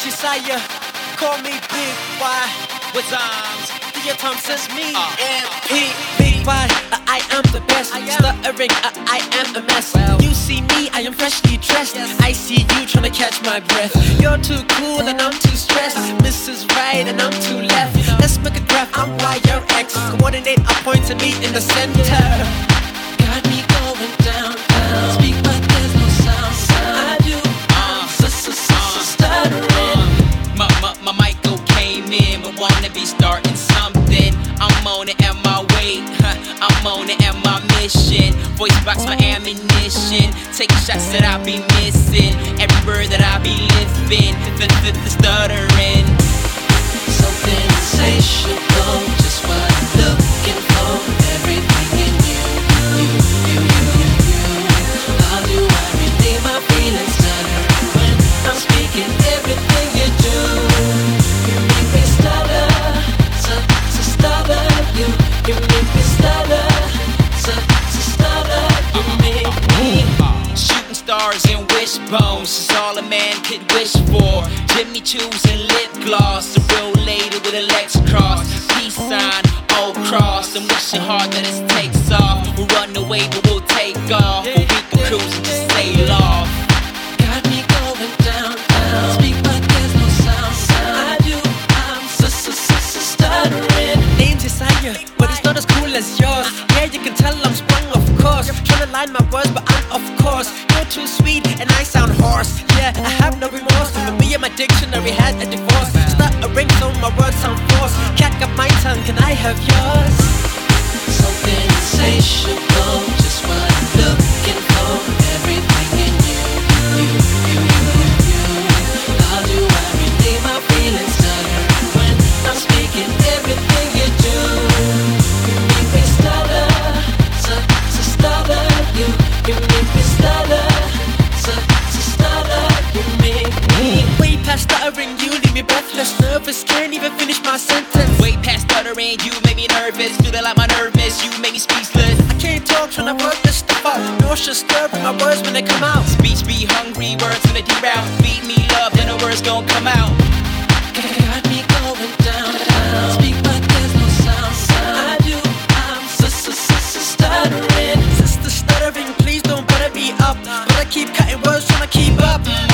Desire, call me Big Y. With arms, Your tongue says me MP. Big Y, I am the best. Stuttering, I am a mess. You see me, I am freshly dressed. I see you trying to catch my breath. You're too cool and I'm too stressed. Mrs. Right and I'm too left. Let's make a graph, I'm Y, you're X. Coordinate our points and meet in the center. Got me going down, down. Speak but there's no sound. I do, I'm stuttering. my Michael came in, but wanna be starting something. I'm on it at my way, I'm on it at my mission. Voice box my ammunition, taking shots that I be missing. Every word that I be lifting, the stuttering. Something insatiable, just what I'm looking for. Everything in you. How do I redeem my feelings when I'm speaking everything you do? You make me stutter, stutter. You make me stutter, stutter. You make me. Shooting stars and wishbones is all a man could wish for. Jimmy Choo's and lip gloss, a real lady with a legs crossed. Peace sign, old cross. I'm wishing hard that it takes off. We'll run away, but we'll take off. Or we can cruise and just sail off. Got me going down, down. Speak but there's no sound. I do, I'm stuttering. Name's Desire, but it's not as cool as yours. Yeah, you can tell I'm sprung, of course. Trying to line my words, but I'm of course. You're too sweet and I sound hoarse. Yeah, I have no remorse. But me and my dictionary had a divorce. Stuttering, so my words sound forced. Cat got my tongue, can I have yours? Something insatiable, just what I'm looking for. Everything in you. How do I redeem my feelings when I'm speaking everything you do? You make me stutter, stutter. You make me stutter, stutter. You make me way past stuttering. You leave me breathless, nervous. Can't even finish my sentence. Way past stuttering, you make me nervous. Feeling like my nervous, you make me speechless. I can't talk, trying to work this stuff out. Nauseous, stirring my words when they come out. Speech be hungry, words gonna derail. Feed me love, then the words gon' come out. Got me going down, down. Speak but there's no sound. I do, I'm stuttering. Sister stuttering, please don't butter me up. But I keep cutting words, trying to keep up.